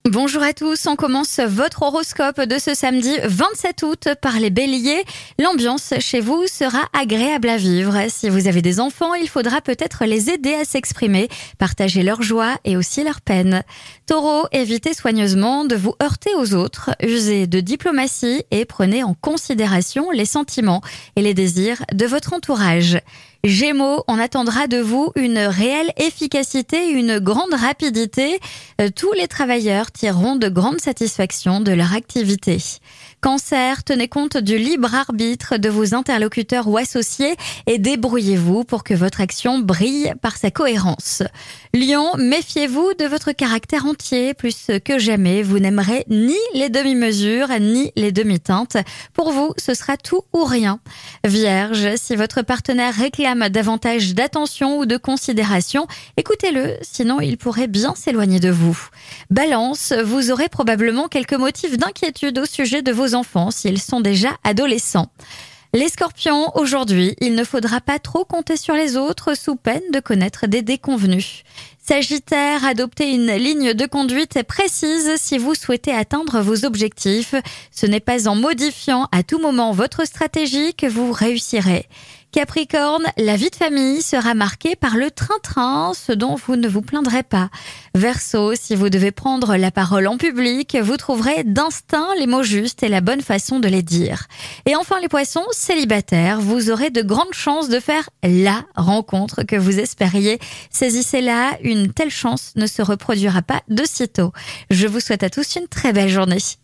Bonjour à tous, on commence votre horoscope de ce samedi 27 août par les béliers. L'ambiance chez vous sera agréable à vivre. Si vous avez des enfants, il faudra peut-être les aider à s'exprimer, partager leur joie et aussi leur peine. Taureau, évitez soigneusement de vous heurter aux autres, usez de diplomatie et prenez en considération les sentiments et les désirs de votre entourage. Gémeaux, on attendra de vous une réelle efficacité, une grande rapidité. Tous les travailleurs tireront de grandes satisfactions de leur activité. Cancer, tenez compte du libre arbitre de vos interlocuteurs ou associés et débrouillez-vous pour que votre action brille par sa cohérence. Lion, méfiez-vous de votre caractère entier. Plus que jamais, vous n'aimerez ni les demi-mesures ni les demi-teintes. Pour vous, ce sera tout ou rien. Vierge, si votre partenaire réclame davantage d'attention ou de considération, écoutez-le, sinon il pourrait bien s'éloigner de vous. Balance, vous aurez probablement quelques motifs d'inquiétude au sujet de vos enfants s'ils sont déjà adolescents. Les scorpions, aujourd'hui, il ne faudra pas trop compter sur les autres sous peine de connaître des déconvenus. Sagittaire, adoptez une ligne de conduite précise si vous souhaitez atteindre vos objectifs. Ce n'est pas en modifiant à tout moment votre stratégie que vous réussirez. Capricorne, la vie de famille sera marquée par le train-train, ce dont vous ne vous plaindrez pas. Verseau, si vous devez prendre la parole en public, vous trouverez d'instinct les mots justes et la bonne façon de les dire. Et enfin les poissons, célibataires, vous aurez de grandes chances de faire la rencontre que vous espériez. Saisissez-la, une telle chance ne se reproduira pas de sitôt. Je vous souhaite à tous une très belle journée.